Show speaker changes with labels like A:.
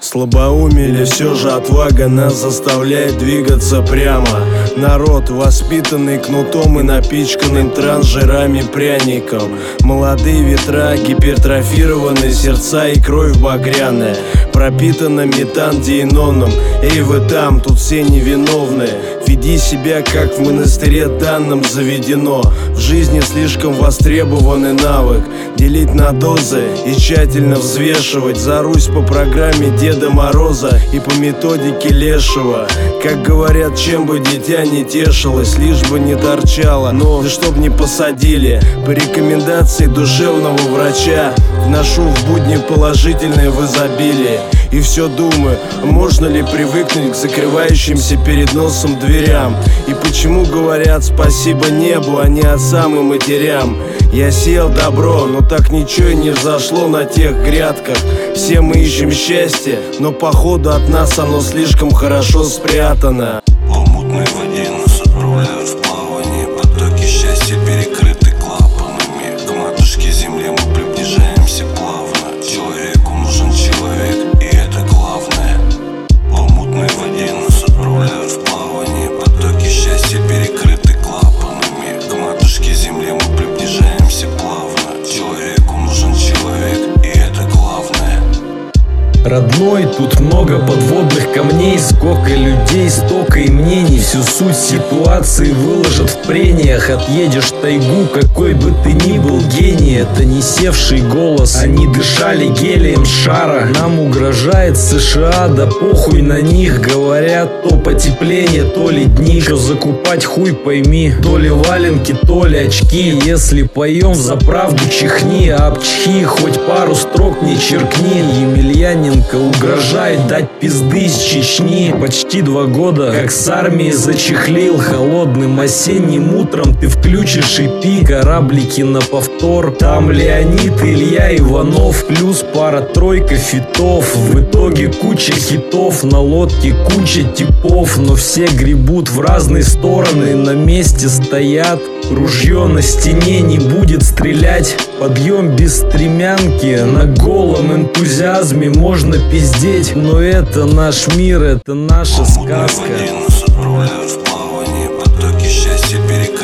A: Слабоумие или все же отвага нас заставляет двигаться прямо. Народ, воспитанный кнутом и напичканным транжирами пряником. Молодые ветра, гипертрофированные сердца и кровь багряная, пропитана метандиеноном. Эй, вы там, тут все невиновны. Веди себя, как в монастыре данным заведено. В жизни слишком востребованный навык делить на дозы и тщательно взвешивать. За Русь по программе Деда Мороза и по методике Лешего. Как говорят, чем бы дитя не тешилось, лишь бы не торчало, но чтоб не посадили. По рекомендации душевного врача вношу в будни положительное в изобилии. И все думаю, можно ли привыкнуть к закрывающимся перед носом дверям. И почему говорят спасибо небу, а не отцам и матерям. Я сеял добро, но так ничего и не взошло на тех грядках. Все мы ищем счастье, но походу от нас оно слишком хорошо спрятано.
B: По мутной воде нас отправляют в плавание. Потоки счастья перекрыты клапанами. К матушке земле мы приближаемся плавно. Человеку нужен человек, и это главное. По мутной воде нас отправляют в плавание. Потоки счастья перекрыты клапанами. К матушке земле мы приближаемся плавно. Человеку нужен человек, и это главное.
C: Родной, тут много подводных камней, сколько людей, столько и мнений. Всю суть ситуации выложат в прениях. Отъедешь в тайгу, какой бы ты ни был гений. Это не севший голос, они дышали гелием шара. Нам угрожает США, да похуй на них. Говорят, то потепление, то ли дни. Что закупать хуй пойми, то ли валенки, то ли очки. Если поем за правду чихни, а обчхи хоть пару строк не черкни. Емельяненко угрожает дать пизды из Чечни. Почти 2 года, как с армией зачехлил. Холодным осенним утром ты включишь EP. Кораблики на повтор. Там Леонид, Илья Иванов, плюс пара-тройка фитов. В итоге куча хитов, на лодке куча типов. Но все гребут в разные стороны, на месте стоят. Ружье на стене не будет стрелять. Подъем без стремянки, на голом энтузиазме можно пиздеть. Но это наш мир, это наша сказка.
B: По мутной воде нас отправляют в плавание. Потоки счастья перекрыты